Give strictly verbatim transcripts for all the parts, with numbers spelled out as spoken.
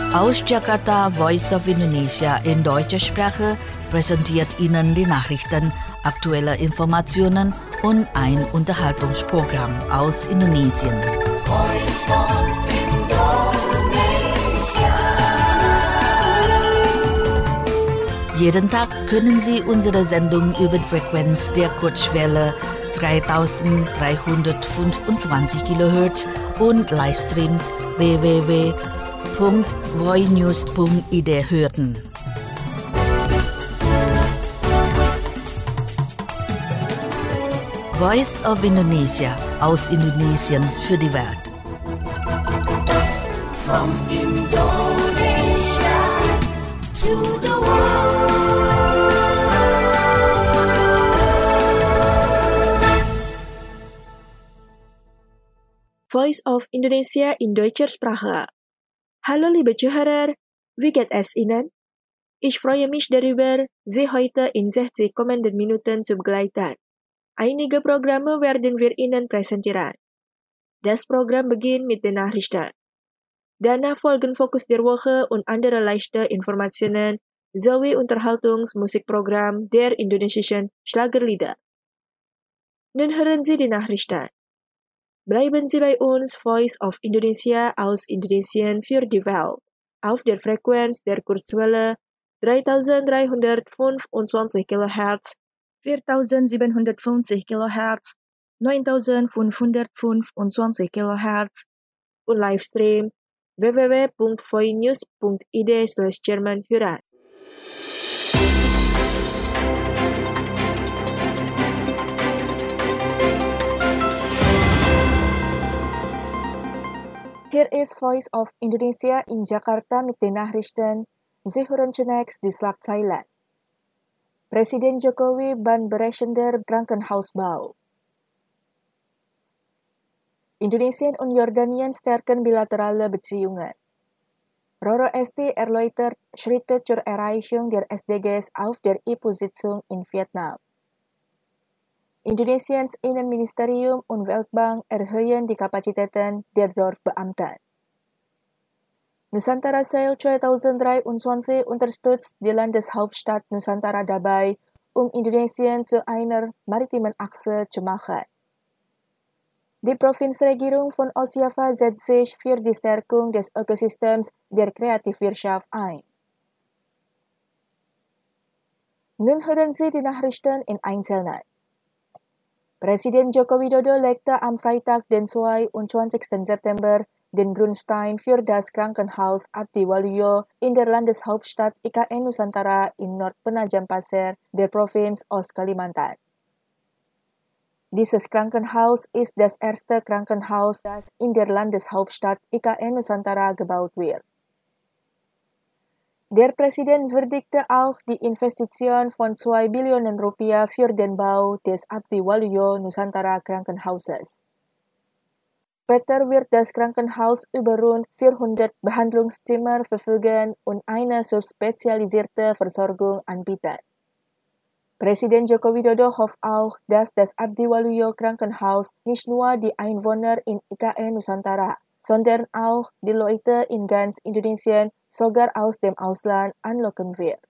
Aus Jakarta, Voice of Indonesia in deutscher Sprache präsentiert Ihnen die Nachrichten, aktuelle Informationen und ein Unterhaltungsprogramm aus Indonesien. Voice of Indonesia. Jeden Tag können Sie unsere Sendung über die Frequenz der Kurzwelle dreitausenddreihundertfünfundzwanzig Kilohertz und Livestream w w w punkt voinews punkt i d hören. Voice of Indonesia aus Indonesien für die Welt. From Indonesia to the world. Voice of Indonesia in deutscher Sprache. Hallo liebe Zuhörer, wie geht es Ihnen? Ich freue mich darüber, Sie heute in sechzig kommenden Minuten zu begleiten. Einige Programme werden wir Ihnen präsentieren. Das Programm beginnt mit den Nachrichten. Danach folgen Fokus der Woche und andere leichte Informationen sowie Unterhaltungsmusikprogramm der indonesischen Schlagerlieder. Nun hören Sie die Nachrichten. Bleiben Sie bei uns, Voice of Indonesia aus Indonesien für die Welt, auf der Frequenz der Kurzwelle dreitausenddreihundertfünfundzwanzig Kilohertz, viertausendsiebenhundertfünfzig Kilohertz, neuntausendfünfhundertfünfundzwanzig Kilohertz und Livestream w w w punkt voinews punkt i d slash German hören. Hier ist Voice of Indonesia in Jakarta mit den Nachrichten. Sie hören zunächst die Schlagzeilen. Presiden Jokowi bahnbrechender Krankenhausbau. Indonesien und Jordanien stärken bilaterale Beziehungen. Roro Esti erläutert Schritte zur Erreichung der S D Gs auf der I P U-Sitzung in Vietnam. Indonesiens Innenministerium und Weltbank erhöhen die Kapazitäten der Dorfbeamten. Nusantara Sail zweitausenddreiundzwanzig unterstützt die Landeshauptstadt Nusantara dabei, um Indonesien zu einer maritimen Achse zu machen. Die Provinzregierung von Ostjava setzt sich für die Stärkung des Ökosystems der Kreativwirtschaft ein. Nun hören Sie die Nachrichten in Einzelnen. Presiden Joko Widodo legte am Freitag, den zweiundzwanzigsten September, den Grundstein für das Krankenhaus Abdi Waluyo in der Landeshauptstadt I K N Nusantara in Nordpenajam Pasir der Provinz Ostkalimantan. Dieses Krankenhaus ist das erste Krankenhaus, das in der Landeshauptstadt I K N Nusantara gebaut wird. Der Präsident würdigte auch die Investition von zwei Billionen Rupiah für den Bau des Abdi Waluyo Nusantara Krankenhauses. Später wird das Krankenhaus über rund vierhundert Behandlungszimmer verfügen und eine subspezialisierte Versorgung anbieten. Präsident Joko Widodo hofft auch, dass das Abdi Waluyo Krankenhaus nicht nur die Einwohner in I K N Nusantara, sondern auch die Leute in ganz Indonesien, sogar aus dem Ausland, anlocken wird.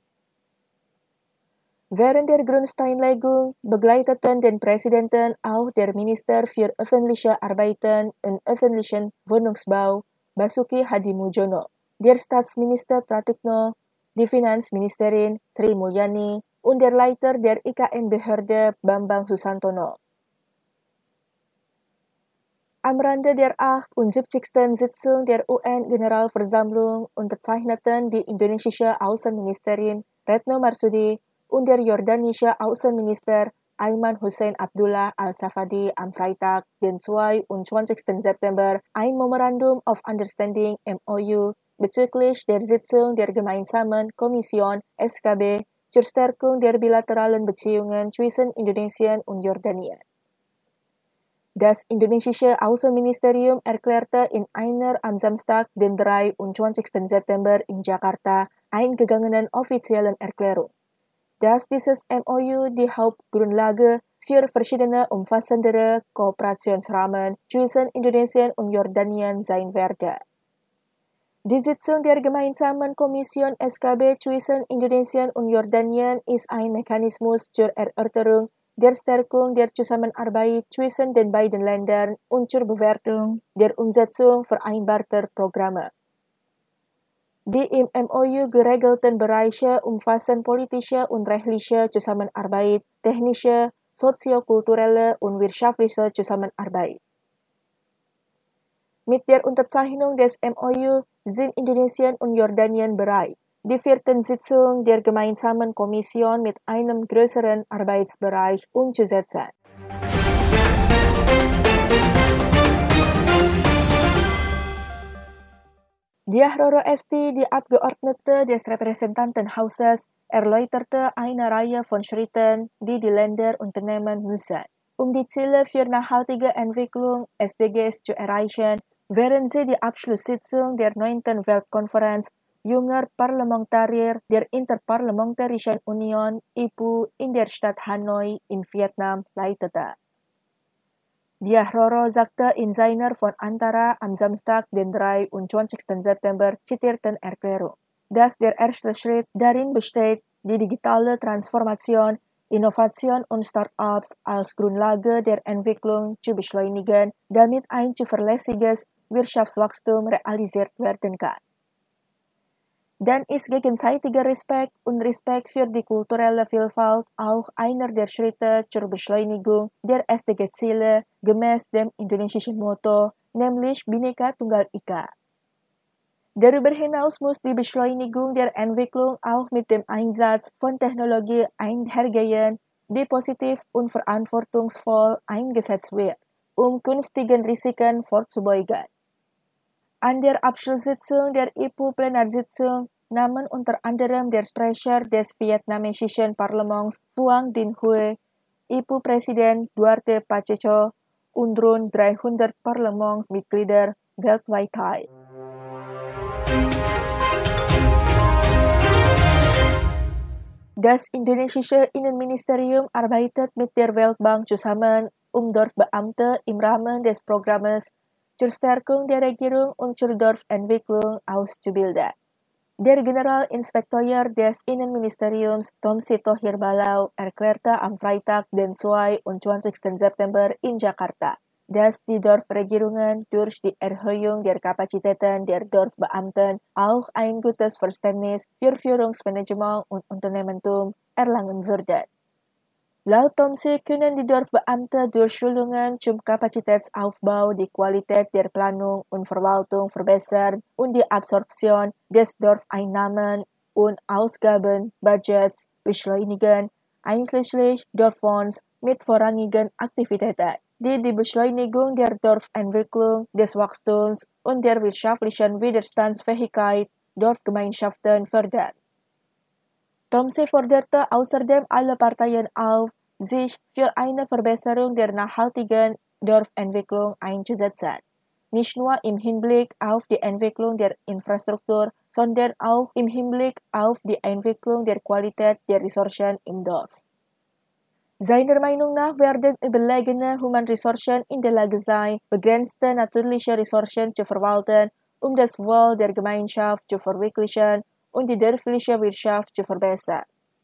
Während der Grundsteinlegung begleiteten den Präsidenten auch der Minister für öffentliche Arbeiten und öffentlichen Wohnungsbau, Basuki Hadimuljono, der Staatsminister Pratikno, die Finanzministerin Sri Mulyani und der Leiter der I K N-Behörde Bambang Susantono. Am Rande der achtundsiebzigsten Sitzung der U N-Generalversammlung unterzeichneten die indonesische Außenministerin Retno Marsudi und der jordanische Außenminister Ayman Hussein Abdullah Al-Safadi am Freitag, den zweiundzwanzigsten September, ein Memorandum of Understanding M O U bezüglich der Sitzung der gemeinsamen Kommission S K B zur Stärkung der bilateralen Beziehungen zwischen Indonesien und Jordanien. Das indonesische Außenministerium erklärte in einer am Samstag, den dreiundzwanzigsten September in Jakarta, eingegangenen offiziellen Erklärung, dass dieses M O U die Hauptgrundlage für verschiedene umfassendere Kooperationsrahmen zwischen Indonesien und Jordanien sein werde. Die Sitzung der Gemeinsamen Kommission S K B zwischen Indonesien und Jordanien ist ein Mechanismus zur Erörterung der Stärkung der Zusammenarbeit zwischen den beiden Ländern und zur Bewertung der Umsetzung vereinbarter Programme. Die im M O U geregelten Bereiche umfassen politische und rechtliche Zusammenarbeit, technische, soziokulturelle und wirtschaftliche Zusammenarbeit. Mit der Unterzeichnung des M O U sind Indonesien und Jordanien bereit, die vierten Sitzung der Gemeinsamen Kommission mit einem größeren Arbeitsbereich umzusetzen. Diah Roro Esti, die Abgeordnete des Repräsentantenhauses, erläuterte eine Reihe von Schritten, die die Länder unternehmen müssen, um die Ziele für nachhaltige Entwicklung S D Gs zu erreichen, während sie die Abschlusssitzung der neunten Weltkonferenz junger Parlamentarier der Interparlamentarischen Union I P U in der Stadt Hanoi in Vietnam leitete. Diah Roro sagte in seiner von Antara am Samstag, den dreiundzwanzigsten September, zitierten Erklärung, dass der erste Schritt darin besteht, die digitale Transformation, Innovation und Start-ups als Grundlage der Entwicklung zu beschleunigen, damit ein zuverlässiges Wirtschaftswachstum realisiert werden kann. Dann ist gegenseitiger Respekt und Respekt für die kulturelle Vielfalt auch einer der Schritte zur Beschleunigung der S D G-Ziele gemäß dem indonesischen Motto, nämlich Bhinneka Tunggal Ika. Darüber hinaus muss die Beschleunigung der Entwicklung auch mit dem Einsatz von Technologie einhergehen, die positiv und verantwortungsvoll eingesetzt wird, um künftigen Risiken vorzubeugen. An der Abschlusssitzung der I P U-Plenarsitzung nahmen unter anderem der Sprecher des vietnamesischen Parlaments Phuong Dinh Hue, I P U-Präsident Duarte Pacheco und rund dreihundert Parlamentsmitglieder weltweit teil. Das indonesische Innenministerium arbeitet mit der Weltbank zusammen, um Dorfbeamte im Rahmen des Programmes zur Stärkung der Regierung und zur Dorfentwicklung auszubilden. Der Generalinspekteur des Innenministeriums Tom Sitohir Balau erklärte am Freitag, den zweiundzwanzigsten September in Jakarta, dass die Dorfregierungen durch die Erhöhung der Kapazitäten der Dorfbeamten auch ein gutes Verständnis für Führungsmanagement und Unternehmertum erlangen würden. Laut Tomsi können die Dorfbeamte durch Schulungen zum Kapazitätsaufbau die Qualität der Planung und Verwaltung verbessern und die Absorption des Dorfeinnahmen und Ausgaben Budgets beschleunigen, einschließlich Dorffonds mit vorrangigen Aktivitäten, die die Beschleunigung der Dorfentwicklung, des Wachstums und der wirtschaftlichen Widerstandsfähigkeit Dorfgemeinschaften fördern. Tomsi forderte außerdem alle Parteien auf, sich für eine Verbesserung der nachhaltigen Dorfentwicklung einzusetzen, nicht nur im Hinblick auf die Entwicklung der Infrastruktur, sondern auch im Hinblick auf die Entwicklung der Qualität der Ressourcen im Dorf. Seiner Meinung nach werden überlegene Humanressourcen in der Lage sein, begrenzte natürliche Ressourcen zu verwalten, um das Wohl der Gemeinschaft zu verwirklichen und die dörfliche Wirtschaft zu verbessern.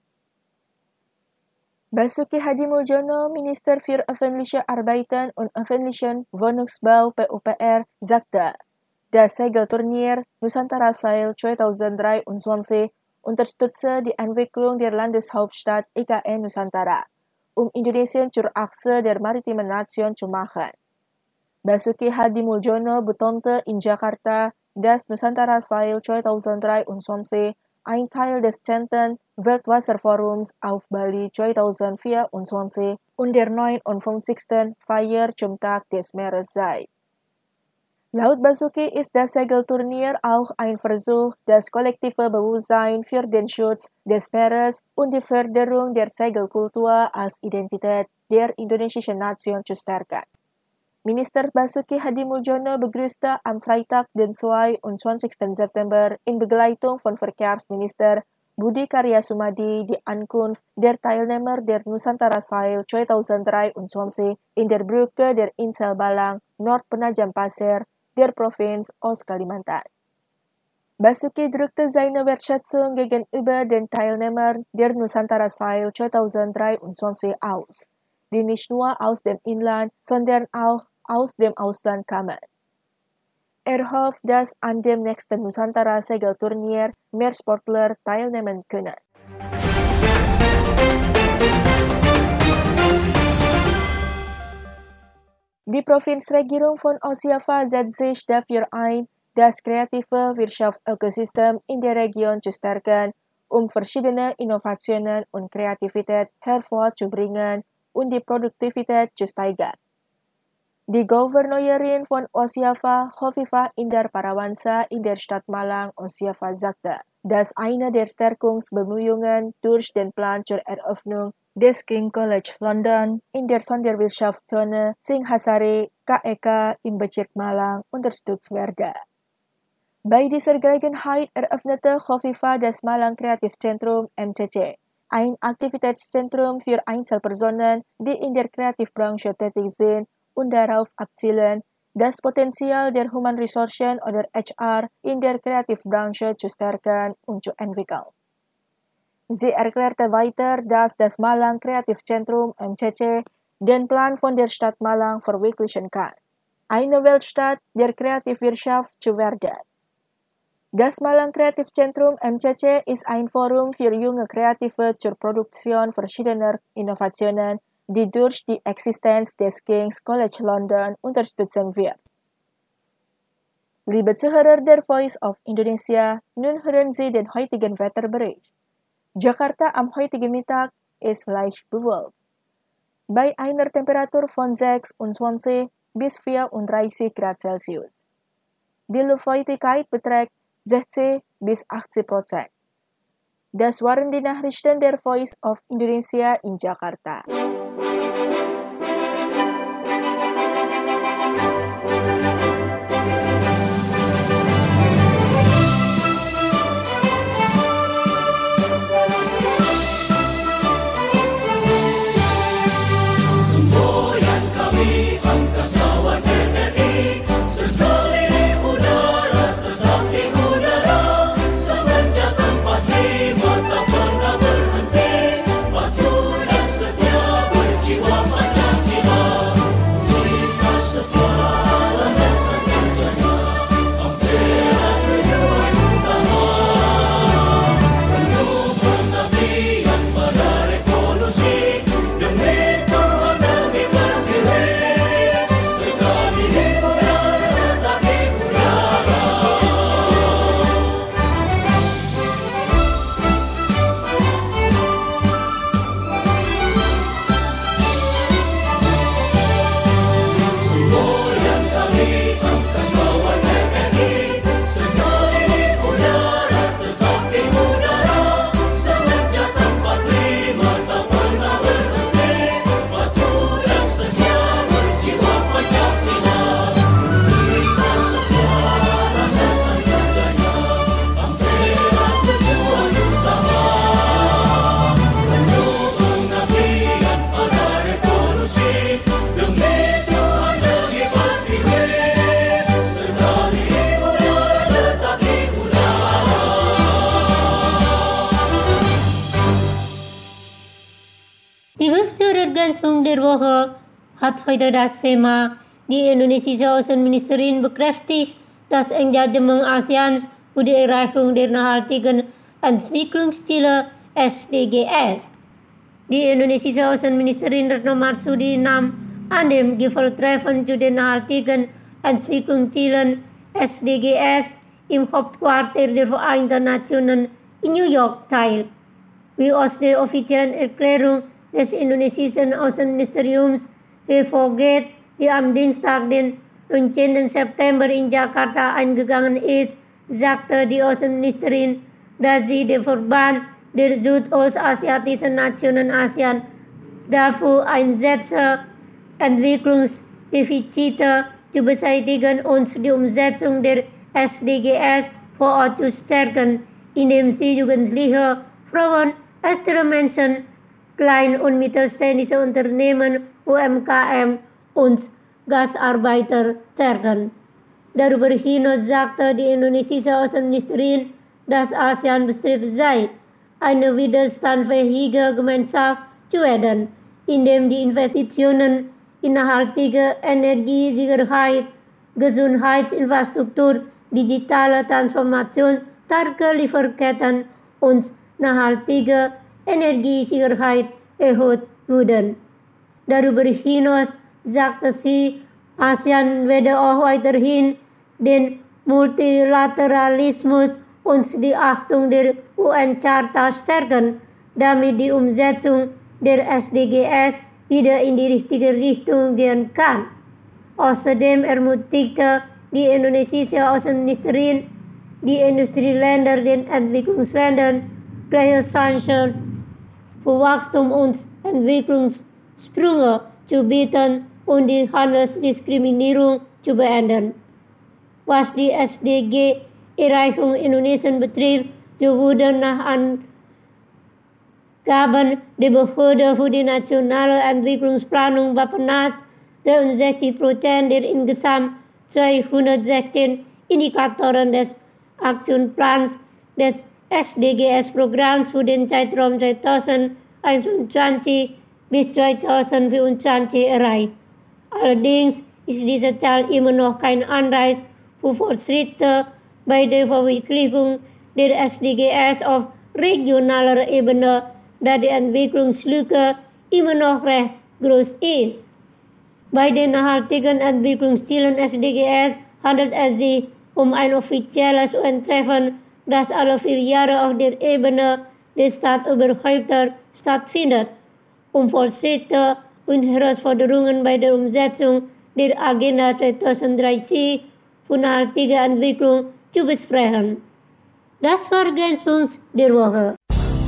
Basuki Hadimuljono, Minister für öffentliche Arbeiten und öffentlichen Wohnungsbau P U P R, sagte, das Segelturnier Nusantara Sail zweitausenddreiundzwanzig unterstütze die Entwicklung der Landeshauptstadt I K N Nusantara, um Indonesien zur Achse der maritimen Nation zu machen. Basuki Hadimuljono betonte in Jakarta, dass Nusantara Sail zweitausenddreiundzwanzig ein Teil des zehnten Weltwasserforums auf Bali zweitausendvierundzwanzig und der neunundfünfzigsten Feier zum Tag des Meeres sei. Laut Basuki ist das Segelturnier auch ein Versuch, das kollektive Bewusstsein für den Schutz des Meeres und die Förderung der Segelkultur als Identität der indonesischen Nation zu stärken. Minister Basuki Hadimuljono begrüßte am Freitag, den zweiundzwanzigsten September, in Begleitung von Verkehrsminister Budi Karya Sumadi die Ankunft der Teilnehmer der Nusantara Sail zweitausenddreiundzwanzig in der Brücke der Insel Balang, Nordpenajam Pasir, der Provinz Ost Kalimantan. Basuki drückte seine Wertschätzung gegenüber den Teilnehmern der Nusantara Sail zweitausenddreiundzwanzig aus, die nicht nur aus dem Inland, sondern auch aus dem Ausland kamen. Er hofft, dass an dem nächsten Nusantara Segelturnier mehr Sportler teilnehmen können. Die Provinzregierung von Ostjava setzt sich dafür ein, das kreative Wirtschaftsökosystem in der Region zu stärken, um verschiedene Innovationen und Kreativität hervorzubringen und die Produktivität zu steigern. Die Gouverneurin von Ostjava, Hovifah Indar Parawansa, in der Stadt Malang, Ostjava sagte, dass eine der Stärkungsbemühungen durch den Plan zur Eröffnung des King College London in der Sonderwirtschaftszone Singhasari K E K im Bezirk Malang unterstützt werde. Bei dieser Gelegenheit eröffnete Hovifah das Malang Kreativzentrum M C C, ein Aktivitätszentrum für Einzelpersonen, die in der Kreativbranche tätig sind und darauf abzielen, das Potenzial der Human Resourcen oder H R in der Kreativbranche zu stärken und zu entwickeln. Sie erklärte weiter, dass das Malang Kreativzentrum M C C den Plan von der Stadt Malang verwirklichen kann, eine Weltstadt der Kreativwirtschaft zu werden. Das Malang Kreativzentrum M C C ist ein Forum für junge Kreative zur Produktion verschiedener Innovationen, die durch die Existenz des King's College London unterstützen wird. Liebe Zuhörer der Voice of Indonesia, nun hören Sie den heutigen Wetterbericht. Jakarta am heutigen Mittag ist leicht bewölkt. Bei einer Temperatur von sechsundzwanzig bis vierunddreißig Grad Celsius. Die Luftfeuchtigkeit beträgt sechzig bis achtzig Prozent. Das waren die Nachrichten der Voice of Indonesia in Jakarta. Begrenzung der Woche hat heute das Thema. Die indonesische Außenministerin bekräftigt das Engagement ASEANs für die Erreichung der nachhaltigen Entwicklungsziele S D G S. Die indonesische Außenministerin Retno Marsudi nahm an dem Gipfeltreffen zu den nachhaltigen Entwicklungszielen S D G S im Hauptquartier der Vereinten Nationen in New York teil. Wie aus der offiziellen Erklärung des indonesischen Außenministeriums hervorgeht, die am Dienstag, den neunzehnten September in Jakarta eingegangen ist, sagte die Außenministerin, dass sie den Verband der südostasiatischen Nationen ASEAN dafür einsetze, Entwicklungsdefizite zu beseitigen und die Umsetzung der S D G S vor Ort zu stärken, indem sie Jugendliche, Frauen, ältere Menschen, Klein- und mittelständische Unternehmen, U M K M und Gastarbeiter stärken. Darüber hinaus sagte die indonesische Außenministerin, dass ASEAN bestrebt sei, eine widerstandsfähige Gemeinschaft zu werden, indem die Investitionen in nachhaltige Energiesicherheit, Gesundheitsinfrastruktur, digitale Transformation, starke Lieferketten und nachhaltige Energiesicherheit erhöht wurden. Darüber hinaus sagte sie, ASEAN werde auch weiterhin den Multilateralismus und die Achtung der U N-Charta stärken, damit die Umsetzung der S D G S wieder in die richtige Richtung gehen kann. Außerdem ermutigte die indonesische Außenministerin die Industrieländer den Entwicklungsländern gleiche Chancen für Wachstum und Entwicklungssprünge zu bieten und die Handelsdiskriminierung zu beenden. Was die S D G-Erreichung Indonesien betrifft, so wurden nach Angaben der Behörde für die nationale Entwicklungsplanung Bappenas dreiundsechzig Prozent der insgesamt zweihundertsechzehn Indikatoren des Aktionsplans des S D G S-Programms für den Zeitraum zweitausendeinundzwanzig bis zweitausendvierundzwanzig erreicht. Allerdings ist diese Zahl immer noch kein Anreiz für Fortschritte bei der Verwirklichung der S D G S auf regionaler Ebene, da die Entwicklungslücke immer noch recht groß ist. Bei den nachhaltigen Entwicklungszielen S D G S handelt es sich um ein offizielles U N-Treffen, das alle vier Jahre auf der Ebene der Staatsoberhäupter stattfindet, um Fortschritte und Herausforderungen bei der Umsetzung der Agenda zweitausenddreißig für nachhaltige Entwicklung zu besprechen. Das war Grenzpunkt der Woche.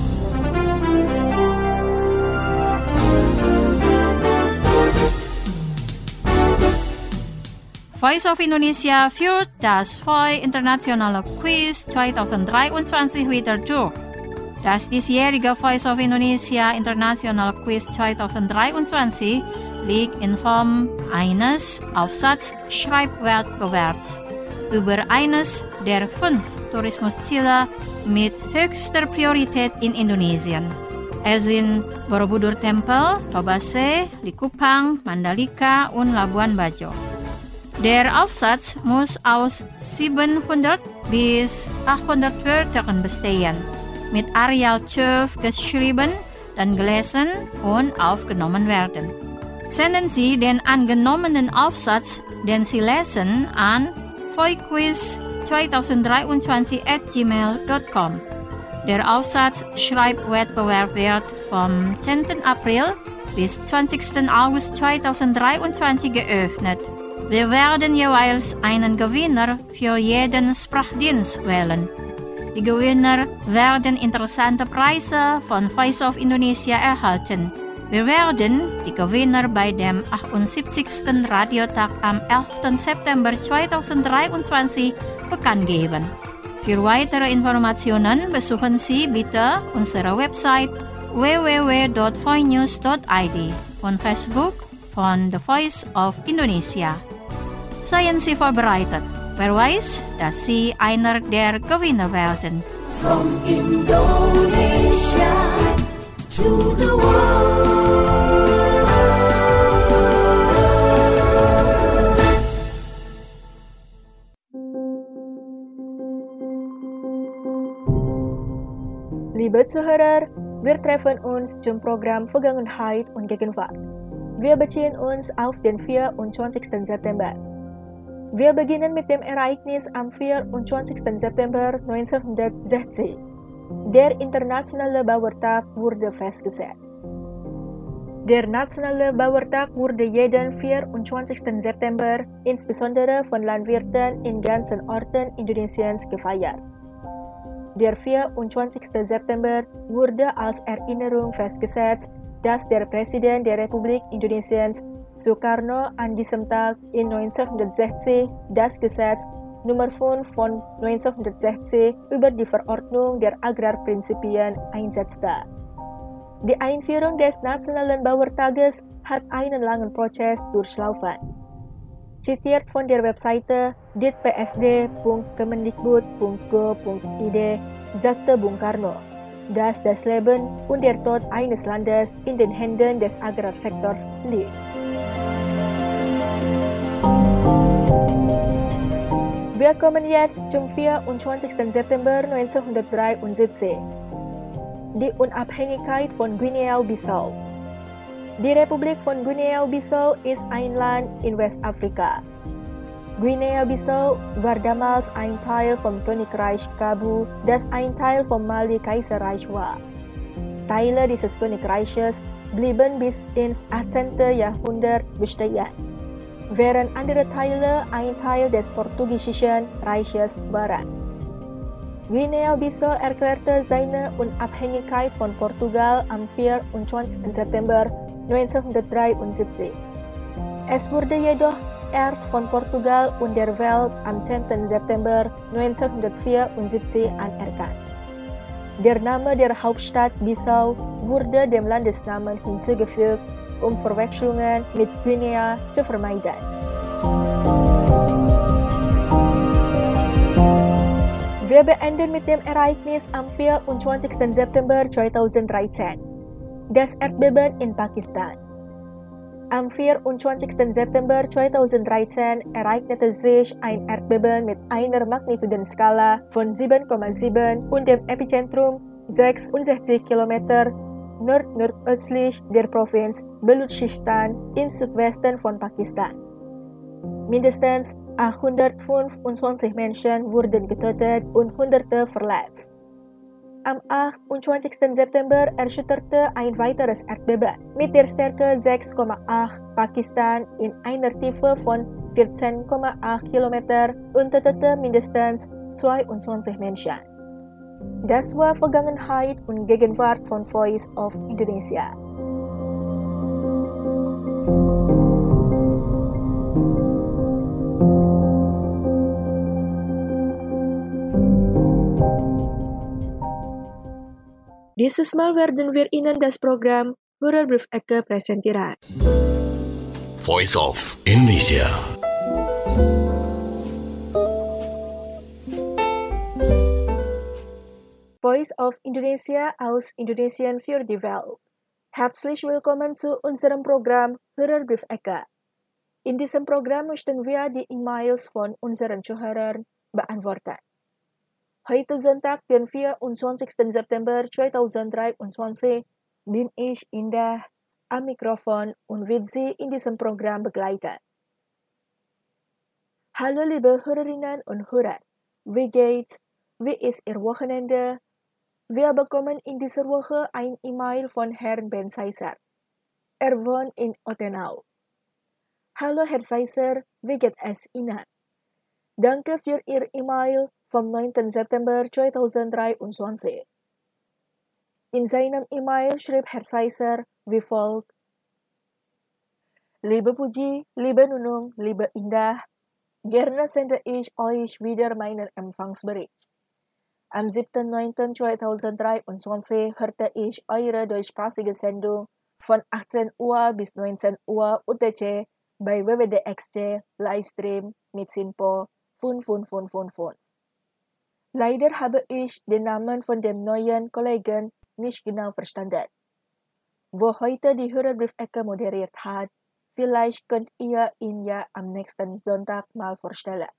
Voice of Indonesia führt das V O I Internationale Quiz zweitausenddreiundzwanzig wieder durch. Das diesjährige Voice of Indonesia International Quiz zweitausenddreiundzwanzig liegt in Form eines Aufsatz-Schreibwettbewerbs über eines der fünf Tourismusziele mit höchster Priorität in Indonesien. Es sind Borobudur Tempel, Tobase, Likupang, Mandalika und Labuan Bajo. Der Aufsatz muss aus siebenhundert bis achthundert Wörtern bestehen, mit Arial zwölf geschrieben, dann gelesen und aufgenommen werden. Senden Sie den angenommenen Aufsatz, den Sie lesen, an voiquiz zweitausenddreiundzwanzig at gmail dot com. Der Aufsatz-Schreibwettbewerb wird vom zehnten April bis zwanzigsten August zweitausenddreiundzwanzig geöffnet. Wir werden jeweils einen Gewinner für jeden Sprachdienst wählen. Die Gewinner werden interessante Preise von Voice of Indonesia erhalten. Wir werden die Gewinner bei dem achtundsiebzigsten Radiotag am elften September zweitausenddreiundzwanzig bekannt geben. Für weitere Informationen besuchen Sie bitte unsere Website w w w dot voinews dot i d und Facebook von The Voice of Indonesia. Seien Sie vorbereitet. Wer weiß, dass Sie einer der Gewinner werden. From Indonesia to the world. Liebe Zuhörer, wir treffen uns zum Programm Vergangenheit und Gegenwart. Wir beziehen uns auf den vierundzwanzigsten September. Wir beginnen mit dem Ereignis am vierundzwanzigsten September neunzehnhundertsechzig. Der internationale Bauertag wurde festgesetzt. Der nationale Bauertag wurde jeden vierundzwanzigsten September insbesondere von Landwirten in ganzen Orten Indonesiens gefeiert. Der vierundzwanzigste September wurde als Erinnerung festgesetzt, dass der Präsident der Republik Indonesiens Sukarno an diesem Tag in neunzehnhundertsechzig das Gesetz Nummer fünf von neunzehnhundertsechzig über die Verordnung der Agrarprinzipien einsetzte. Die Einführung des Nationalen Bauertages hat einen langen Prozess durchlaufen. zitiert von der Webseite dit p s d punkt kemendikbud punkt go punkt i d, sagte Bung Karno, dass das Leben und der Tod eines Landes in den Händen des Agrarsektors liegt. Wir kommen jetzt zum vierundzwanzigsten September neunzehnhundertdreiundsiebzig, die Unabhängigkeit von Guinea-Bissau. Die Republik von Guinea-Bissau ist ein Land in Westafrika. Guinea-Bissau war damals ein Teil vom Königreich Kabu, das ein Teil vom Mali-Kaiserreich war. Teile dieses Königreiches blieben bis ins achtzehnten Jahrhundert bestehen, während andere Teile ein Teil des portugiesischen Reiches waren. Guinea-Bissau erklärte seine Unabhängigkeit von Portugal am vierundzwanzigsten September neunzehnhundertdreiundsiebzig. Es wurde jedoch erst von Portugal und der Welt am zehnten September neunzehnhundertvierundsiebzig anerkannt. Der Name der Hauptstadt Bissau wurde dem Landesnamen hinzugefügt, um Verwechslungen mit Guinea zu vermeiden. Wir beenden mit dem Ereignis am vierundzwanzigsten September zweitausenddreizehn. Das Erdbeben in Pakistan. Am vierundzwanzigsten September zweitausenddreizehn ereignete sich ein Erdbeben mit einer Magnitudenskala von sieben Komma sieben und dem Epizentrum sechsundsechzig Kilometer nordnordöstlich der Provinz Baluchistan im Südwesten von Pakistan. Mindestens achthundertfünfundzwanzig Menschen wurden getötet und Hunderte verletzt. Am achtundzwanzigsten September erschütterte ein weiteres Erdbeben mit der Stärke sechs Komma acht Pakistan in einer Tiefe von vierzehn Komma acht Kilometer und tötete mindestens zweiundzwanzig Menschen. Das war Vergangenheit und Gegenwart von Voice of Indonesia. Dieses Mal werden wir Ihnen das Programm Hörerbrief Ecke präsentieren. Voice of Indonesia. Voice of Indonesia aus Indonesien für die Welt. Herzlich willkommen zu unserem Programm Hörerbrief Ecke. In diesem Programm möchten wir die E-Mails von unseren Zuhörern beantworten. Heute Sonntag, den vierundzwanzigsten September zweitausenddreiundzwanzig, bin ich Indah am Mikrofon und wird Sie in diesem Programm begleiten. Hallo liebe Hörerinnen und Hörer, wie geht's? Wie ist Ihr Wochenende? Wir bekommen in dieser Woche ein E-Mail von Herrn Ben Seiser. Er wohnt in Ottenau. Hallo Herr Seiser, wie geht es Ihnen? Danke für Ihr E-Mail vom neunten September zweitausenddreiundzwanzig. In seinem E-Mail schrieb Herr Seiser wie folgt: Liebe Puji, liebe Nunung, liebe Indah, gerne sende ich euch wieder meinen Empfangsbericht. Am siebten neunten zweitausenddreiundzwanzig hörte ich eure deutschsprachige Sendung von achtzehn Uhr bis neunzehn Uhr U T C bei W W D X T Livestream mit Sinpo fünf fünf fünf fünf fünf. Leider habe ich den Namen von dem neuen Kollegen nicht genau verstanden, wo heute die Hörerbriefecke moderiert hat. Vielleicht könnt ihr ihn ja am nächsten Sonntag mal vorstellen.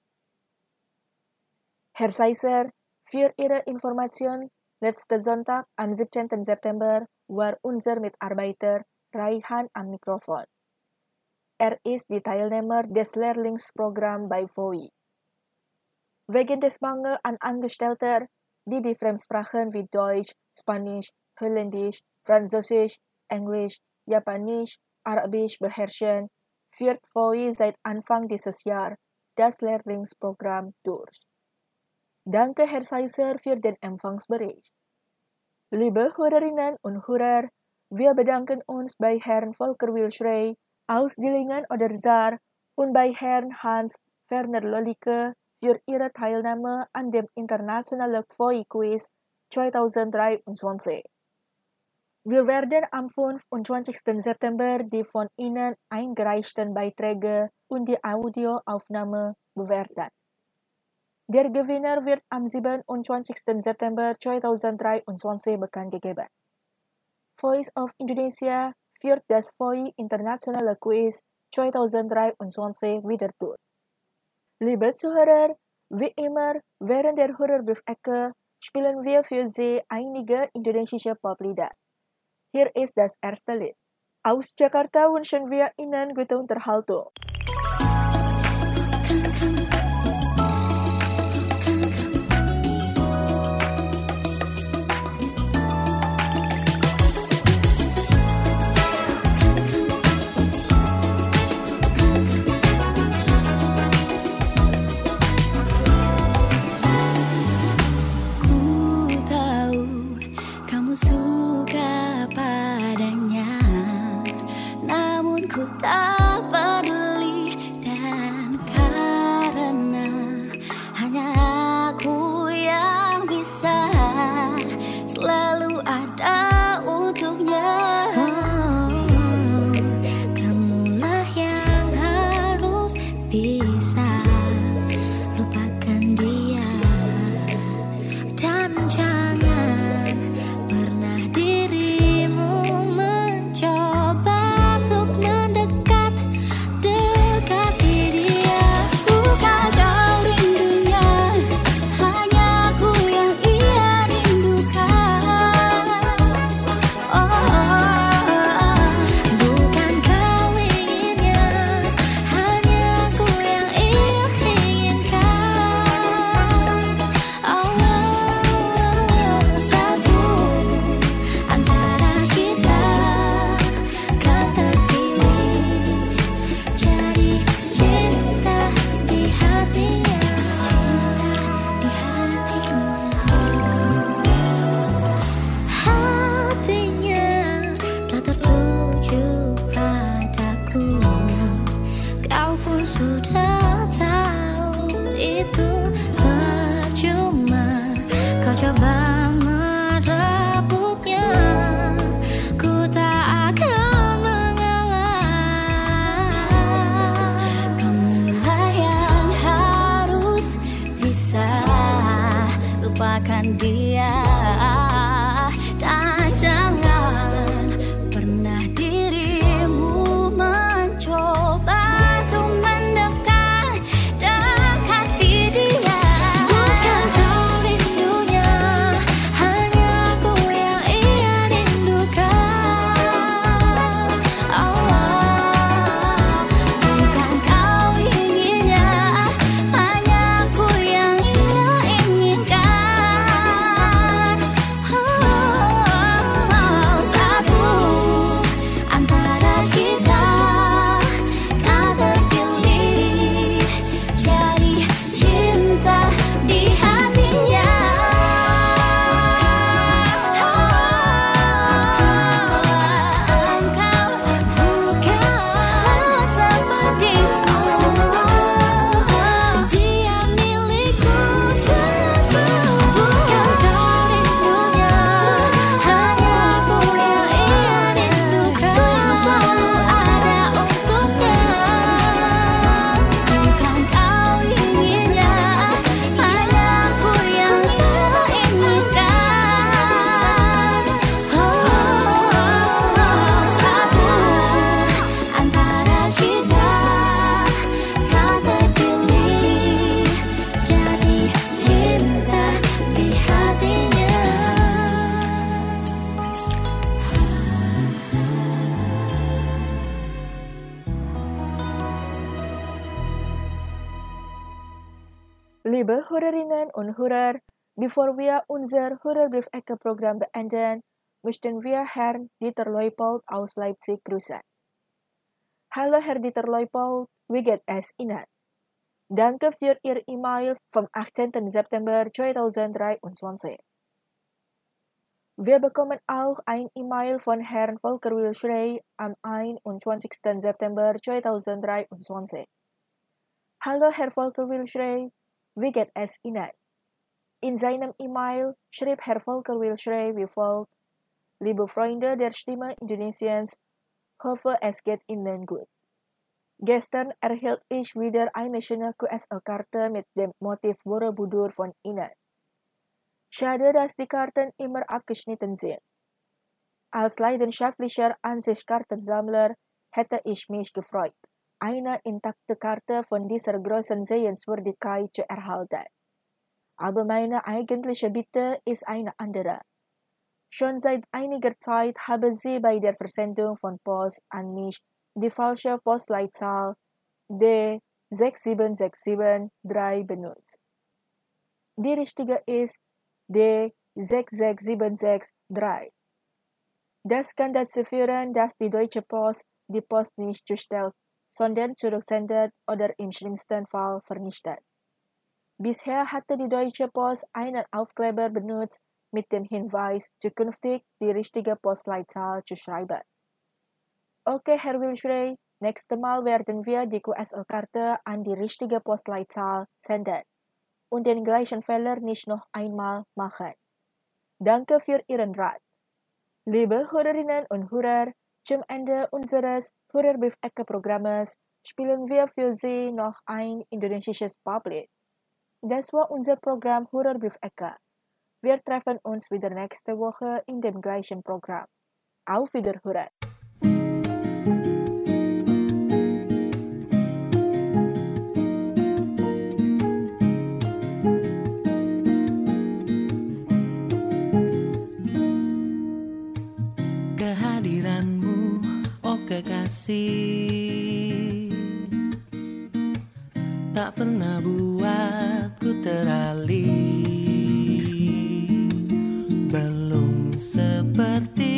Herr Seiser, für Ihre Information, letzten Sonntag am siebzehnten September war unser Mitarbeiter Raihan am Mikrofon. Er ist die Teilnehmer des Lehrlingsprogramms bei V O I. Wegen des Mangels an Angestellten, die die Fremdsprachen wie Deutsch, Spanisch, Holländisch, Französisch, Englisch, Japanisch, Arabisch beherrschen, führt V O I seit Anfang dieses Jahres das Lehrlingsprogramm durch. Danke, Herr Seiser, für den Empfangsbericht. Liebe Hörerinnen und Hörer, wir bedanken uns bei Herrn Volker Wilschrey aus Dillingen oder Saar und bei Herrn Hans Werner Lolicke für Ihre Teilnahme an dem internationalen V O I-Quiz zweitausenddreiundzwanzig. Wir werden am fünfundzwanzigsten September die von Ihnen eingereichten Beiträge und die Audioaufnahme bewerten. Der Gewinner wird am siebenundzwanzigsten September zweitausenddreiundzwanzig bekannt gegeben. Voice of Indonesia führt das V I Internationale Quiz zweitausenddreiundzwanzig wieder durch. Liebe Zuhörer, wie immer während der Hörerbriefecke spielen wir für Sie einige indonesische Poplieder. Hier ist das erste Lied. Aus Jakarta wünschen wir Ihnen gute Unterhaltung. Liebe Hörerinnen und Hörer, bevor wir unser Hörerbriefecke-Programm beenden, möchten wir Herrn Dieter Leupold aus Leipzig grüßen. Hallo Herr Dieter Leupold, wie geht es Ihnen? Danke für Ihr E-Mail vom achtzehnten September zweitausenddreiundzwanzig. Wir bekommen auch ein E-Mail von Herrn Volker Wilschrey am einundzwanzigsten September zweitausenddreiundzwanzig. Hallo Herr Volker Wilschrey, wie geht es Ihnen? In seinem E-Mail schrieb Herr Volker Wilschrey wie folgt: Liebe Freunde der Stimme Indonesiens, hoffe es geht Ihnen gut. Gestern erhielt ich wieder eine schöne Q S L-Karte mit dem Motiv Borobudur von Ihnen. Schade, dass die Karten immer abgeschnitten sind. Als leidenschaftlicher Ansichtskartensammler hätte ich mich gefreut, eine intakte Karte von dieser großen Sehenswürdigkeit zu erhalten. Aber meine eigentliche Bitte ist eine andere. Schon seit einiger Zeit habe sie bei der Versendung von Post an mich die falsche Postleitzahl D sechs sieben sechs sieben drei benutzt. Die richtige ist D sechs sechs sieben sechs drei. Das kann dazu führen, dass die Deutsche Post die Post nicht zustellt, sondern zurücksendet oder im schlimmsten Fall vernichtet. Bisher hatte die Deutsche Post einen Aufkleber benutzt mit dem Hinweis, zukünftig die richtige Postleitzahl zu schreiben. Okay, Herr Wilschrey, nächstes Mal werden wir die Q S L-Karte an die richtige Postleitzahl senden und den gleichen Fehler nicht noch einmal machen. Danke für Ihren Rat. Liebe Hörerinnen und Hörer, zum Ende unseres Hörerbrief-Ecke-Programmes spielen wir für Sie noch ein indonesisches Publik. Das war unser Programm Hörerbrief-Ecke. Wir treffen uns wieder nächste Woche in dem gleichen Programm. Auf Wiederhören! Kehadiranmu, oh kekasih, tak pernah buatku teralih. Belum seperti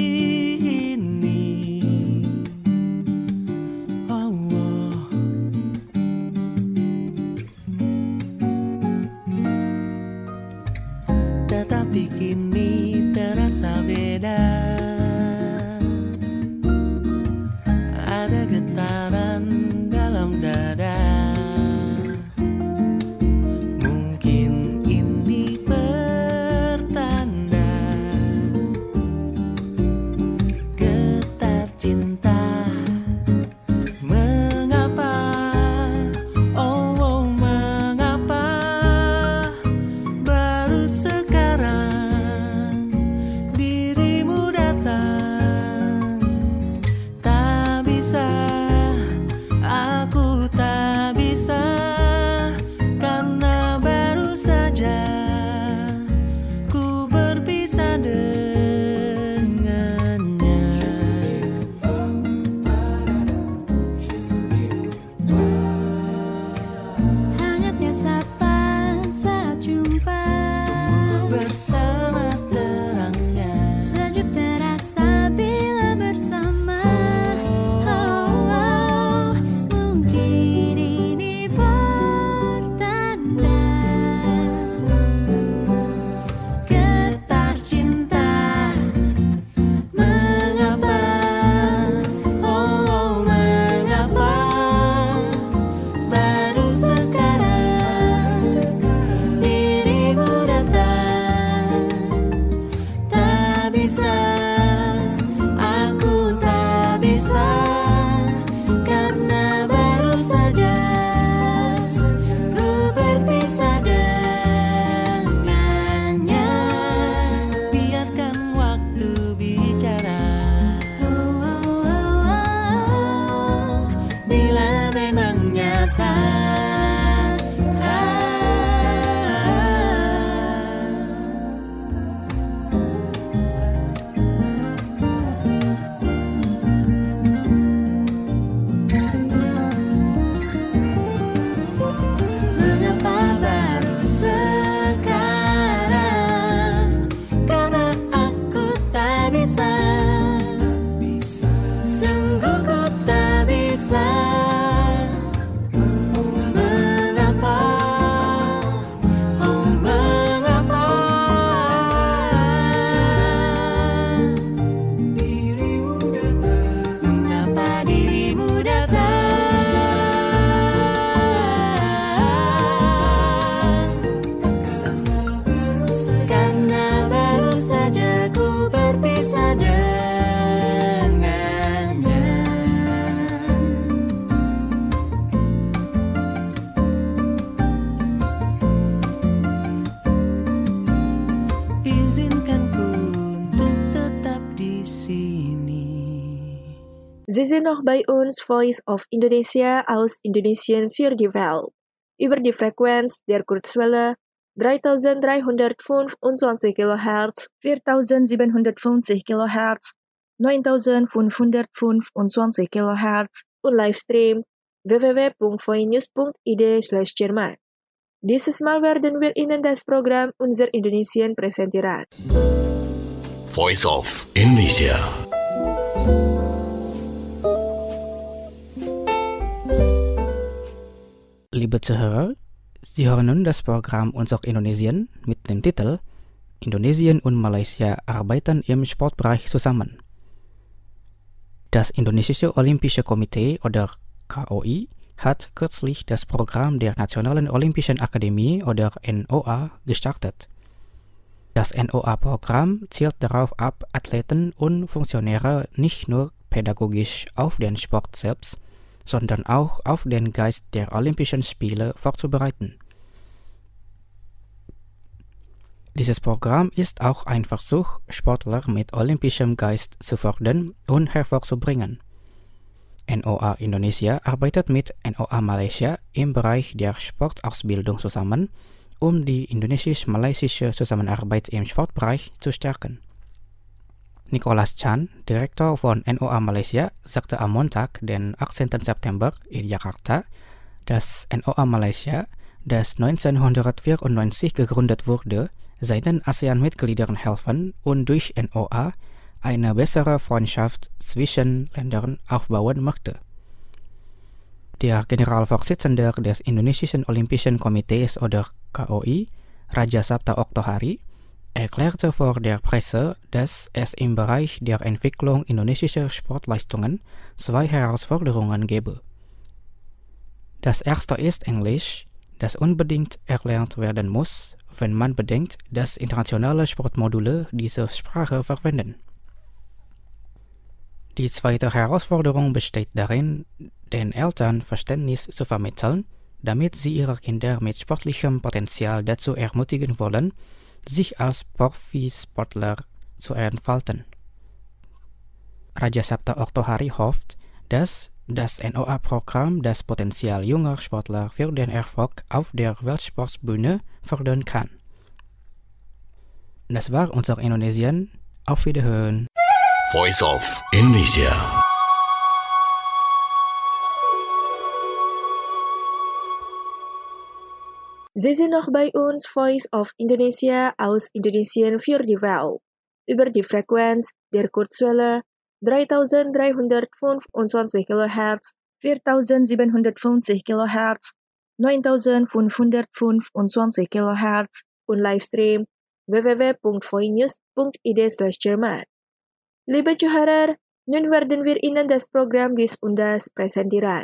ini. Oh, oh. Tetapi kini terasa beda. Ada getaran dalam dada. Mungkin ini pertanda getar cinta. Mengapa, oh, oh mengapa baru sekarang dirimu datang. Tak bisa, aku tak bisa, karena baru saja ku berpisah dengannya. Hangatnya sapa saat jumpa, Bersama terangnya sejuk terasa bila bersama. Oh, oh, mungkin ini pertanda getar cinta. mengapa, oh mengapa Baru sekarang dirimu datang. Sie sind noch bei uns, Voice of Indonesia aus Indonesien für die Welt. Über die Frequenz der Kurzwelle dreitausenddreihundertfünfundzwanzig Kilohertz, viertausendsiebenhundertfünfzig Kilohertz, neuntausendfünfhundertfünfundzwanzig Kilohertz und Livestream w w w punkt voinews punkt i d slash Jerman. Dieses Mal werden wir Ihnen das Programm Unser Indonesien präsentieren. Voice of Indonesia. Liebe Zuhörer, Sie hören nun das Programm Unser Indonesien mit dem Titel Indonesien und Malaysia arbeiten im Sportbereich zusammen. Das Indonesische Olympische Komitee oder K O I hat kürzlich das Programm der Nationalen Olympischen Akademie oder N O A gestartet. Das N O A-Programm zielt darauf ab, Athleten und Funktionäre nicht nur pädagogisch auf den Sport selbst, sondern auch auf den Geist der Olympischen Spiele vorzubereiten. Dieses Programm ist auch ein Versuch, Sportler mit olympischem Geist zu fördern und hervorzubringen. N O A Indonesia arbeitet mit N O A Malaysia im Bereich der Sportausbildung zusammen, um die indonesisch-malaysische Zusammenarbeit im Sportbereich zu stärken. Nicholas Chan, Direktor von N O A Malaysia, sagte am Montag, den achtzehnten September in Jakarta, dass N O A Malaysia, das neunzehnhundertvierundneunzig gegründet wurde, seinen ASEAN-Mitgliedern helfen und durch N O A eine bessere Freundschaft zwischen Ländern aufbauen möchte. Der Generalvorsitzende des Indonesischen Olympischen Komitees oder K O I, Raja Sabta Oktohari, erklärte vor der Presse, dass es im Bereich der Entwicklung indonesischer Sportleistungen zwei Herausforderungen gebe. Das erste ist Englisch, das unbedingt erlernt werden muss, wenn man bedenkt, dass internationale Sportmodule diese Sprache verwenden. Die zweite Herausforderung besteht darin, den Eltern Verständnis zu vermitteln, damit sie ihre Kinder mit sportlichem Potenzial dazu ermutigen wollen, sich als Profisportler zu entfalten. Raja Sabta Oktohari hofft, dass das N O A-Programm das Potenzial junger Sportler für den Erfolg auf der Weltsportbühne fördern kann. Das war unser Indonesien. Auf Wiederhören. Voice of Indonesia. Sie sind noch bei uns, Voice of Indonesia aus Indonesien für die Welt. Über die Frequenz der Kurzwelle dreitausenddreihundertfünfundzwanzig Kilohertz, viertausendsiebenhundertfünfzig Kilohertz, neuntausendfünfhundertfünfundzwanzig Kilohertz und Livestream w w w punkt voinews punkt i d slash Jerman. Liebe Zuhörer, nun werden wir Ihnen das Programm Bis Undas präsentieren.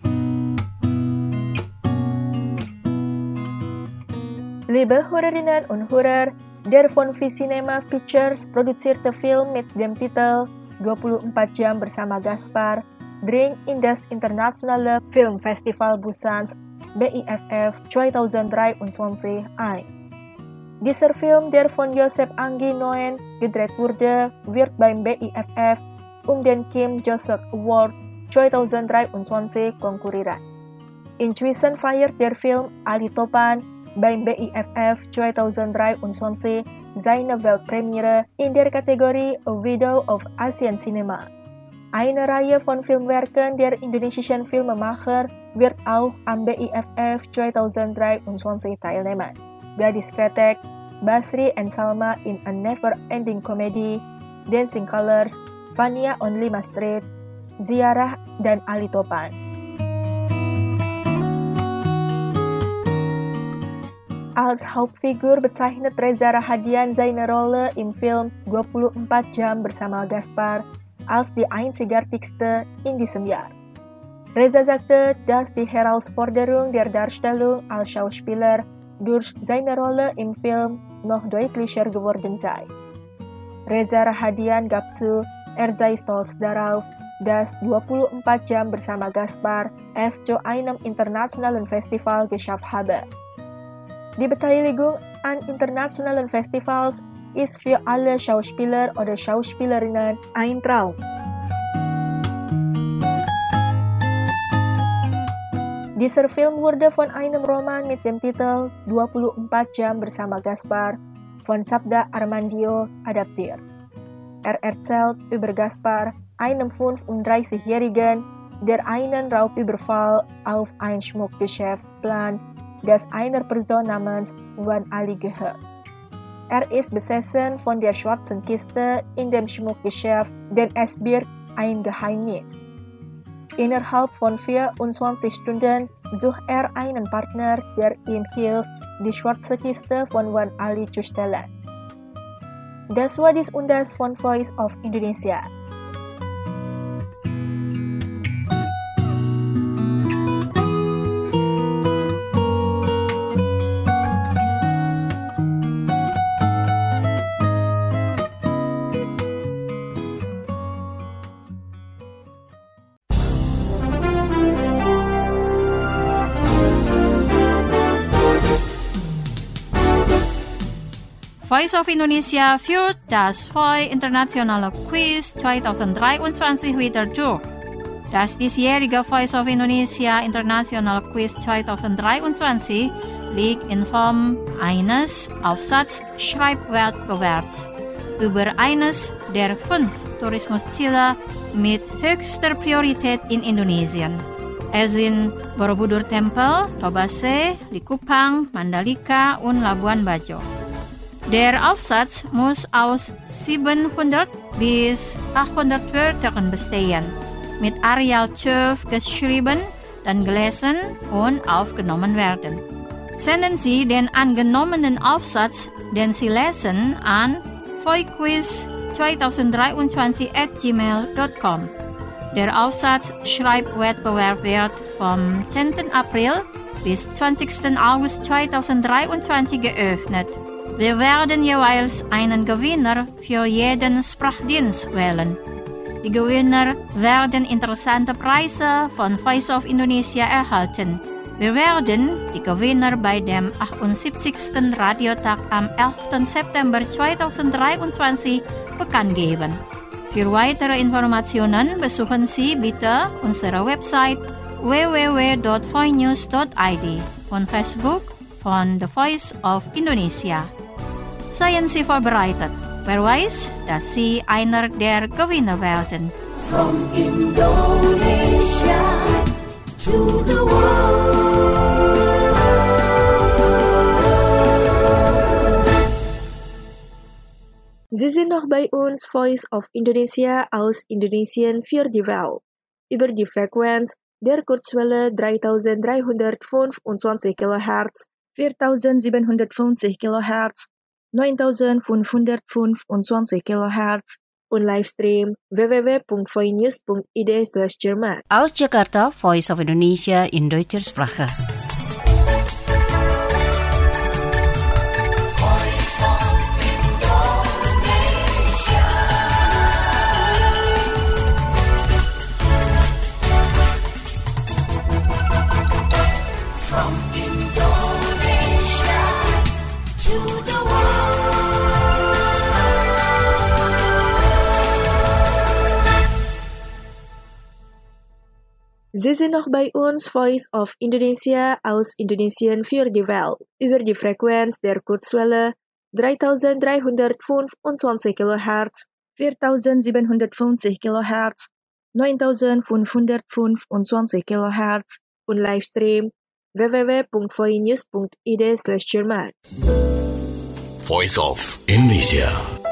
Liebe Hörerinnen und Hörer, der von V-Cinema Pictures produzierte Film mit dem Titel dua puluh empat Jam bersama Gaspar dringt in das internationale Filmfestival Busan B I F F zweitausenddreiundzwanzig ein. Dieser Film, der von Joseph Anggi Noen gedreht wurde, wird beim B I F F um den Kim Josuk Award zweitausenddreiundzwanzig konkurrieren. Inzwischen feiert der Film Ali Topan beim B I F F zweitausenddreiundzwanzig seine Weltpremiere in der Kategorie A Widow of Asian Cinema. Eine Reihe von Filmwerken der indonesischen Filmemacher wird auch am B I F F zweitausenddreiundzwanzig teilnehmen. Gadis Kretek, Basri and Salma in A Never-Ending Comedy, Dancing Colors, Fania on Lima Street, Ziarah, dan Ali Topan. Als Hauptfigur bezeichnet Reza Rahadian seine Rolle im Film dua puluh empat Jam bersama Gaspar als die einzigartigste in diesem Jahr. Reza sagte, dass die Herausforderung der Darstellung als Schauspieler durch seine Rolle im Film noch deutlicher geworden sei. Reza Rahadian gab zu, er sei stolz darauf, dass dua puluh empat Jam bersama Gaspar es zu einem internationalen Festival geschafft habe. Die Beteiligung an internationalen Festivals ist für alle Schauspieler oder Schauspielerinnen ein Traum. Dieser Film wurde von einem Roman mit dem Titel dua puluh empat Jam bersama Gaspar von Sabda Armandio adaptiert. Er erzählt über Gaspar, einem fünfunddreißigjährigen, der einen Raubüberfall auf ein Schmuckgeschäft plant, das einer Person namens Wan Ali gehört. Er ist besessen von der schwarzen Kiste in dem Schmuckgeschäft, denn es birgt ein Geheimnis. Innerhalb von vierundzwanzig Stunden sucht er einen Partner, der ihm hilft, die schwarze Kiste von Wan Ali zu stellen. Das war dies und das von Voice of Indonesia. Voice of Indonesia führt das V O I Internationale Quiz zweitausenddreiundzwanzig wieder durch. Das diesjährige Voice of Indonesia International Quiz zweitausenddreiundzwanzig liegt in Form eines Aufsatz-Schreibwettbewerbs über eines der fünf Tourismusziele mit höchster Priorität in Indonesien. Es sind Borobudur Tempel, Tobase, Likupang, Mandalika und Labuan Bajo. Der Aufsatz muss aus siebenhundert bis achthundert Wörtern bestehen, mit Areal zwölf geschrieben, dann gelesen und aufgenommen werden. Senden Sie den angenommenen Aufsatz, den Sie lesen, an voiquiz zweitausenddreiundzwanzig at gmail dot com. Der Aufsatz-Schreibwettbewerb wird vom zehnten April bis zwanzigsten August zweitausenddreiundzwanzig geöffnet. Wir werden jeweils einen Gewinner für jeden Sprachdienst wählen. Die Gewinner werden interessante Preise von Voice of Indonesia erhalten. Wir werden die Gewinner bei dem achtundsiebzigsten Radiotag am elften September zweitausenddreiundzwanzig bekannt geben. Für weitere Informationen besuchen Sie bitte unsere Website w w w dot voinews dot i d und Facebook von The Voice of Indonesia. Seien Sie vorbereitet. Wer weiß, dass Sie einer der Gewinner werden. From Indonesia to the world. Sie sind noch bei uns, Voice of Indonesia aus Indonesien für die Welt. Über die Frequenz der Kurzwelle dreitausenddreihundertfünfundzwanzig Kilohertz, viertausendsiebenhundertfünfzig Kilohertz, neuntausendfünfhundertfünfundzwanzig Kilohertz und Livestream w w w dot voinews dot i d slash Jerman. Aus Jakarta, Voice of Indonesia in deutscher Sprache. Sie sind noch bei uns, Voice of Indonesia aus Indonesien für die Welt, über die Frequenz der Kurzwelle dreitausenddreihundertfünfundzwanzig Kilohertz, viertausendsiebenhundertfünfzig Kilohertz, neuntausendfünfhundertfünfundzwanzig Kilohertz und Livestream w w w dot voinews dot i d slash Jerman. Voice of Indonesia.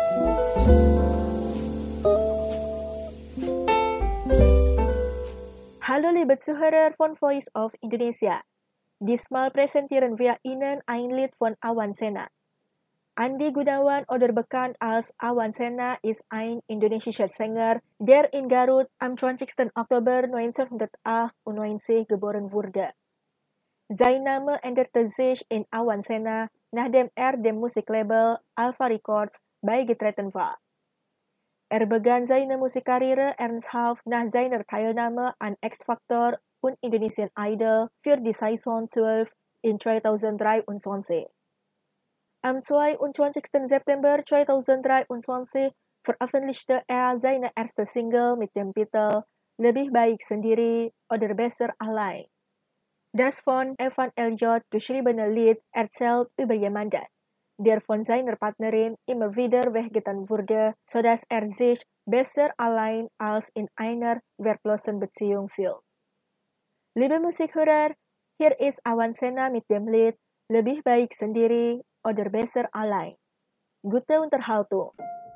Hallo liebe Zuhörer von Voice of Indonesia. Diesmal präsentieren wir Ihnen ein Lied von Awan Sena. Andi Gunawan oder bekannt als Awan Sena ist ein indonesischer Sänger, der in Garut am zwanzigsten Oktober neunzehnhundertachtundneunzig geboren wurde. Sein Name änderte sich in Awan Sena, nachdem er dem Musiklabel Alpha Records beigetreten war. Er begann seine Musikkarriere ernsthaft nach seiner Teilnahme an X-Factor und Indonesian Idol für die Saison zwölf in zweitausenddreiundzwanzig. Am zweiundzwanzigsten September zweitausenddreiundzwanzig veröffentlichte er seine erste Single mit dem Titel Lebih Baik Sendiri oder Besser Allein. Das von Evan Elliott geschriebene Lied erzählt über jemanden, der von seiner Partnerin immer wieder weggetan wurde, sodass er sich besser allein als in einer wertlosen Beziehung fühlt. Liebe Musikhörer, hier ist Awan Sena mit dem Lied Lebih Baik Sendiri oder Besser Allein. Gute Unterhaltung.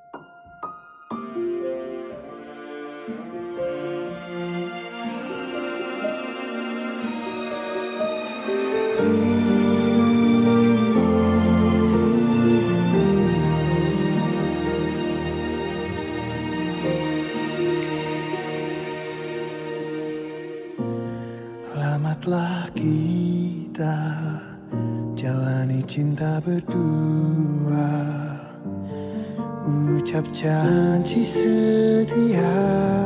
Selamatlah kita jalani cinta berdua, ucap janji setia.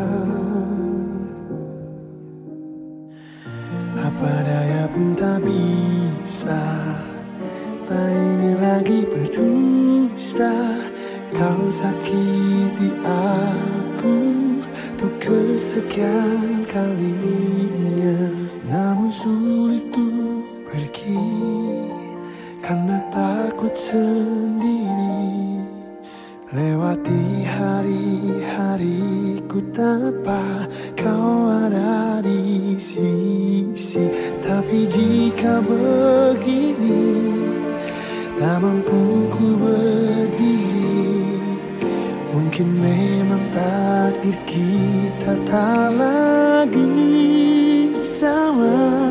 Apa daya pun tak bisa, tak ingin lagi berdusta. Kau sakiti aku untuk kesekian kalinya. Namun sulit untuk pergi karena takut sendiri. Lewati hari-hariku tanpa kau ada di sisi. Tapi jika begini tak mampu ku berdiri, mungkin memang takdir kita tak lagi sama.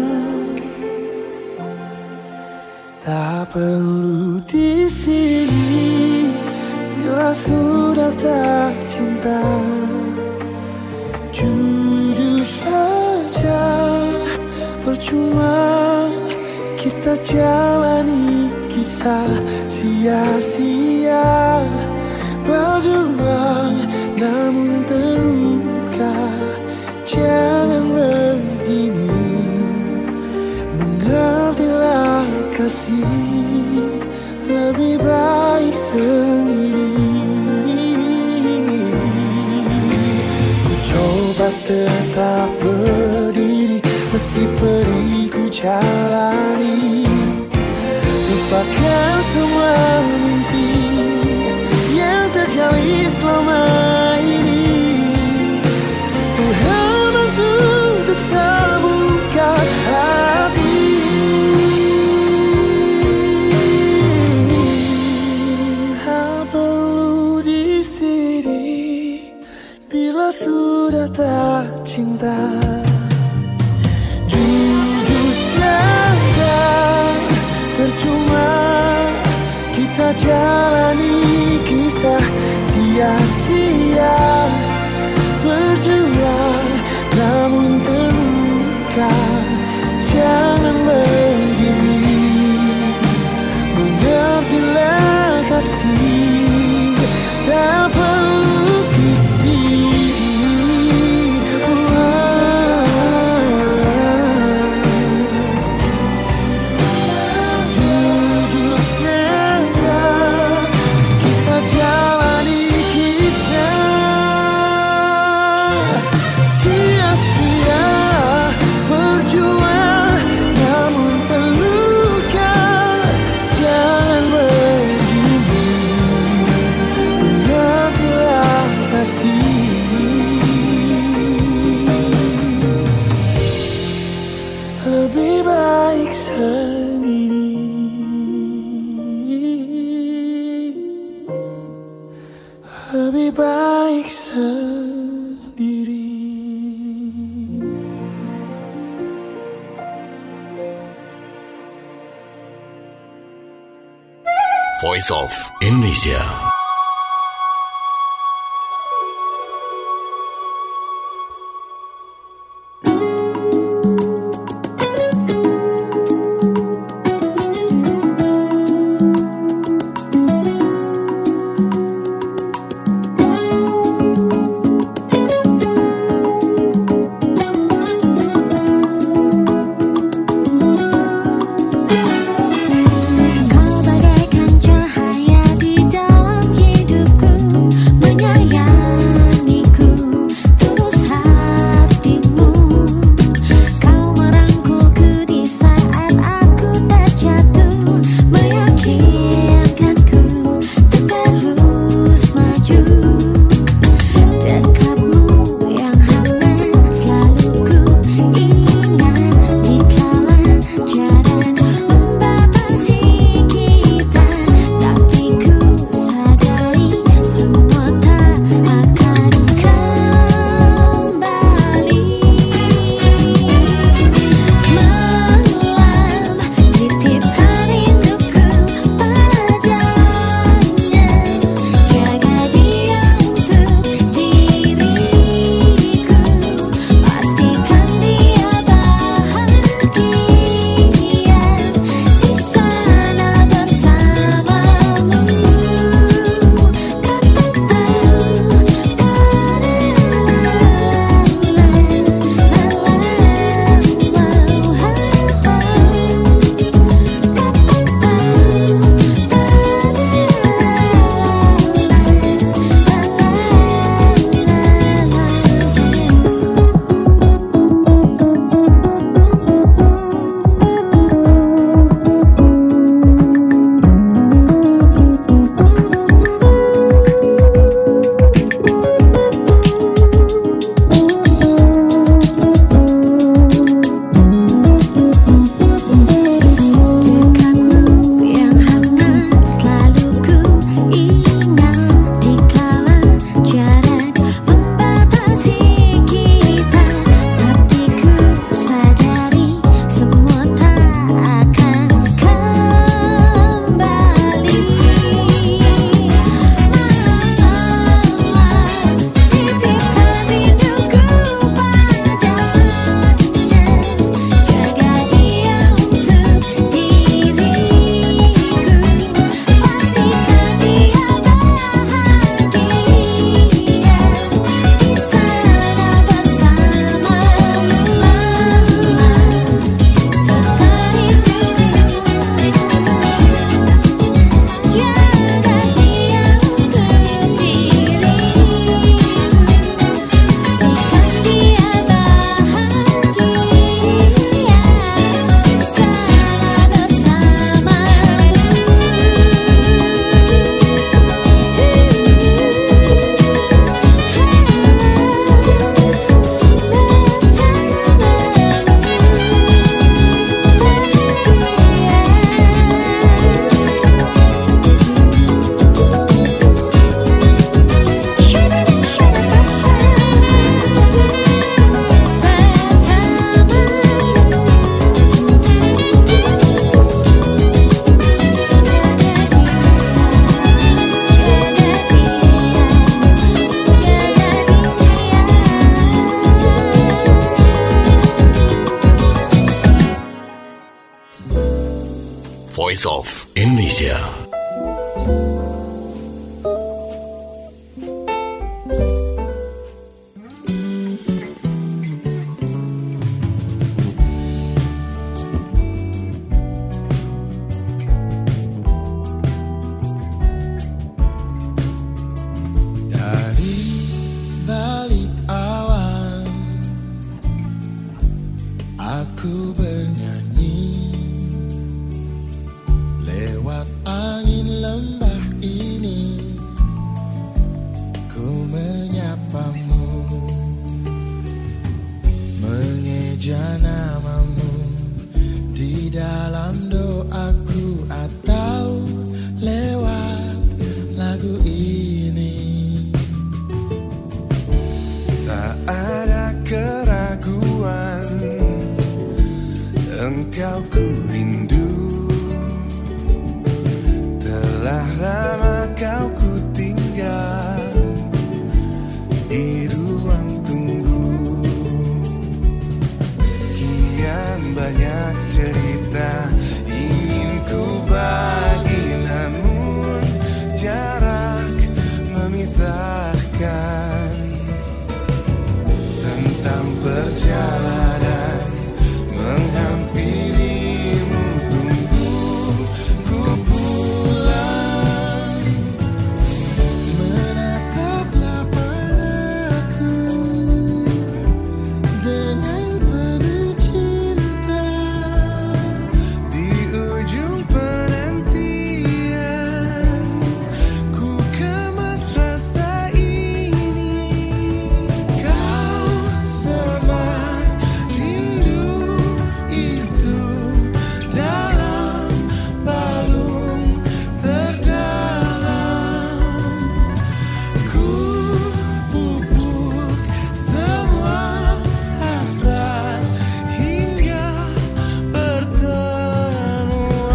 Tak perlu di sini bila sudah tak cinta. Jujur saja, percuma kita jalani kisah sia-sia. Berjuang namun terluka, jangan begini. Mengertilah kasih, lebih baik sendiri. Ku coba tetap berdiri meski perih ku jalani. Lupakan semua mimpi yang terjalin selama ini. Tuhan bantu untuk sembuhkan hati. Tak perlu di sini bila sudah tak cinta. Jujur saja, percuma kita jalani kisah sia-sia. Berjuang namun terluka, jangan begini. Mengertilah kasih, tak perlu di sini. Jujur saja, kita jalani kisah sia-sia. Berjuang namun terluka, jangan begini. Mengertilah kasih, lebih baik sendiri. Lebih baik sendiri. Voice of Indonesia. Kau bagaikan cahaya di dalam Voice of Indonesia. Aku bernyanyi lewat angin lembah ini, ku menyapamu, mengeja namamu di dalam doaku atau lewat lagu ini. Tak ada keraguan, engkau ku rindu, telah lama kau ku tinggal di ruang tunggu. Kian banyak cerita ingin ku bagi, namun jarak memisahkan. Tentang perjalanan menghampirimu, tunggu ku pulang. Menataplah padaku dengan penuh cinta di ujung penantian. Ku kemas rasa ini, kau semat rindu itu dalam palung terdalam. Ku pupuk semua hasrat hingga pertemuan.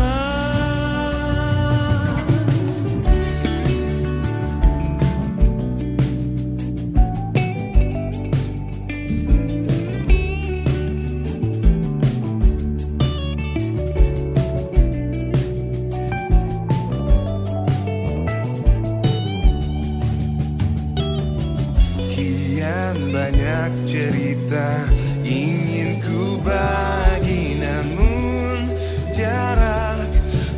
Kian banyak cerita ingin ku bagi, namun jarak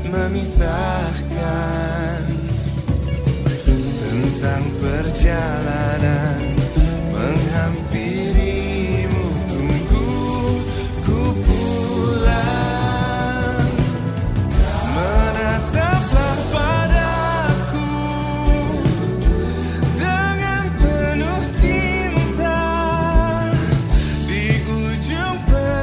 memisahkan. Tentang perjalanan menghampirimu, tunggu ku pulang. Menataplah padaku dengan penuh cinta di ujung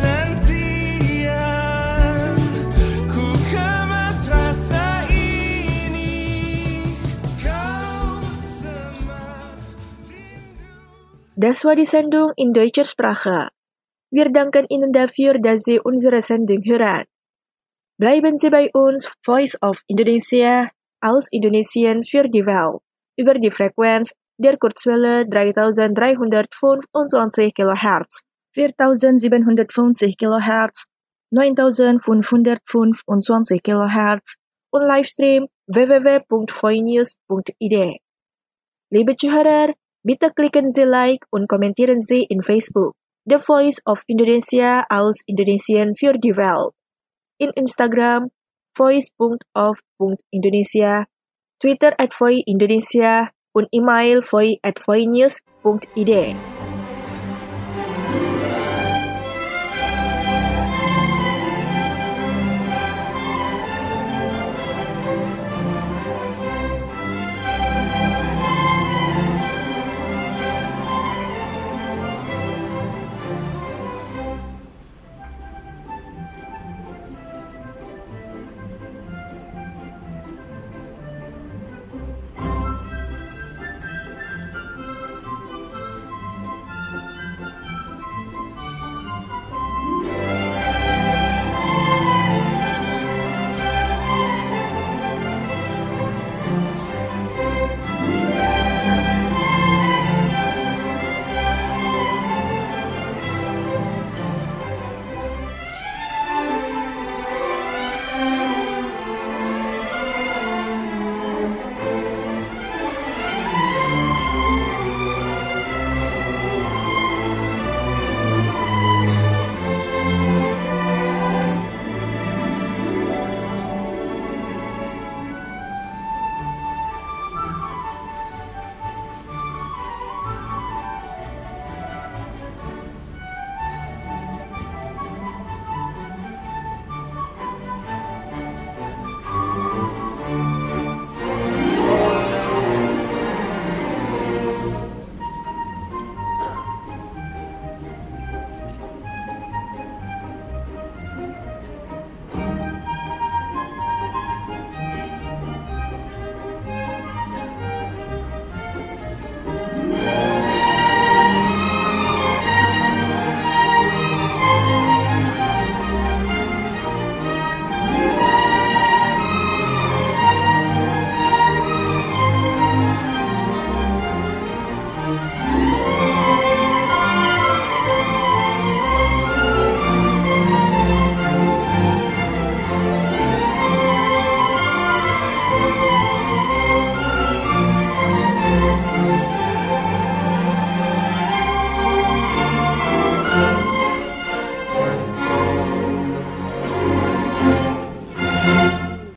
penantian. Ku kemas rasa ini, kau semat rindu. Das war die Sendung in deutscher Sprache. Wir danken Ihnen dafür, dass Sie unsere Sendung hören. Bleiben Sie bei uns, Voice of Indonesia aus Indonesien für die Welt, über die Frequenz der Kurzwelle dreitausenddreihundertfünfundzwanzig Kilohertz, viertausendsiebenhundertfünfzig Kilohertz, neuntausendfünfhundertfünfundzwanzig Kilohertz und Livestream w w w punkt voinews punkt i d. Liebe Zuhörer, bitte klicken Sie Like und kommentieren Sie in Facebook, The Voice of Indonesia aus Indonesien für die Welt. In Instagram, voice punkt of punkt indonesia, Twitter at voi indonesia, und E-Mail voi at voinews punkt i d.